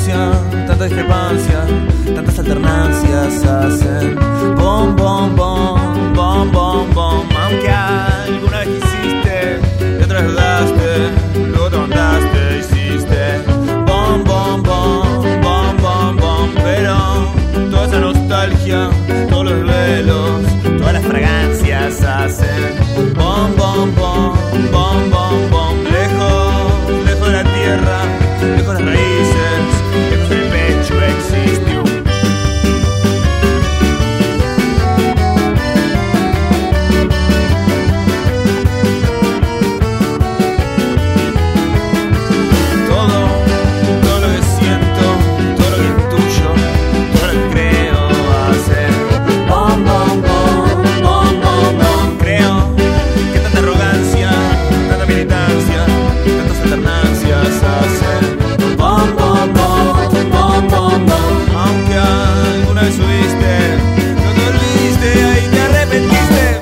distancia, tanta discrepancia, tantas alternancias hacen bom, bom, bom, bom, bom, bom. Aunque alguna vez quisiste y otra vez dudaste, luego te mandaste, hiciste bom, bom, bom, bom, bom, bom. Pero toda esa nostalgia, todos los velos, todas las fragancias hacen bom, bom, bom, bom, bom, bom. Lejos, lejos de la tierra, lejos de las raíces, lejos del pecho existe un todo lo que siento, todo lo que intuyo, todo lo que creo hace bom, bom, bom, bom, bom, bom. Creo que tanta arrogancia, tanta militancia, tantas alternancias hacen bom, bom, bom, bom, bom, bom. Aunque alguna vez subiste, no te olvidiste, ahí te arrepentiste.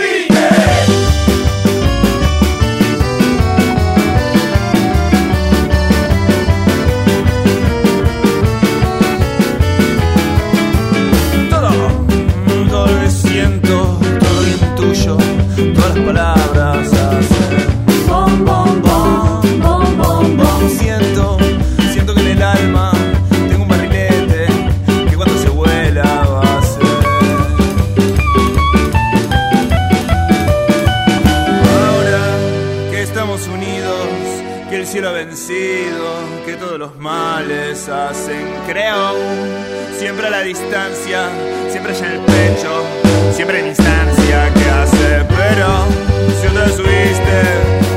Todo lo que siento, todo lo que intuyo, todas las palabras hacen bom, bom, bom, bom, bom, bom. Siento que en el alma tengo un barrilete que cuando se vuela va a ser. Ahora que estamos unidos, que el cielo ha vencido, que todos los males hacen, creo, siempre a la distancia, siempre allá en el pecho, siempre en instancia que hace. Pero si otra vez subiste,